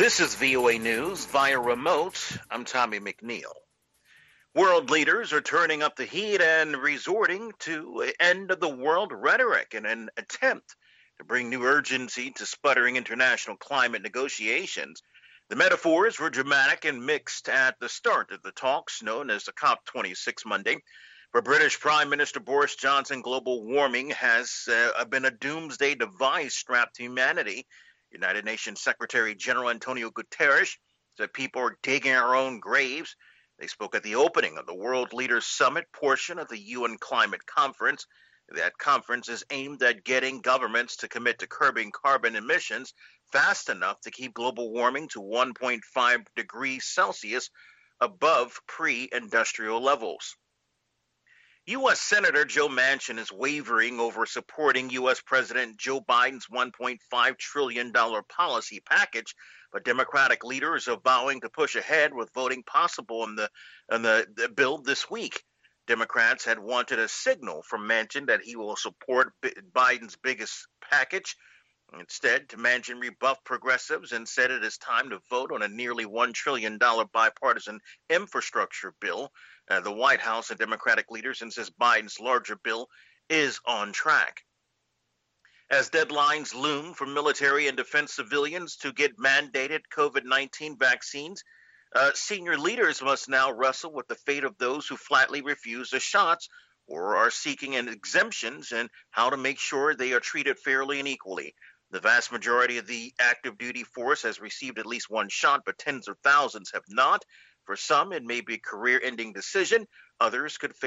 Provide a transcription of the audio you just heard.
This is VOA News via remote. I'm Tommy McNeil. World leaders are turning up the heat and resorting to end of the world rhetoric in an attempt to bring new urgency to sputtering international climate negotiations. The metaphors were dramatic and mixed at the start of the talks known as the COP26 Monday. For British Prime Minister Boris Johnson, global warming has been a doomsday device strapped to humanity. United Nations Secretary General Antonio Guterres said people are digging our own graves. They spoke at the opening of the World Leaders Summit portion of the UN Climate Conference. That conference is aimed at getting governments to commit to curbing carbon emissions fast enough to keep global warming to 1.5 degrees Celsius above pre-industrial levels. U.S. Senator Joe Manchin is wavering over supporting U.S. President Joe Biden's $1.5 trillion policy package, but Democratic leaders are vowing to push ahead with voting possible on the bill this week. Democrats had wanted a signal from Manchin that he will support Biden's biggest package. Instead, Manchin rebuffed progressives and said it is time to vote on a nearly $1 trillion bipartisan infrastructure bill. The White House and Democratic leaders insist Biden's larger bill is on track. As deadlines loom for military and defense civilians to get mandated COVID-19 vaccines, senior leaders must now wrestle with the fate of those who flatly refuse the shots or are seeking exemptions and how to make sure they are treated fairly and equally. The vast majority of the active duty force has received at least one shot, but tens of thousands have not. For some, it may be a career-ending decision. Others could face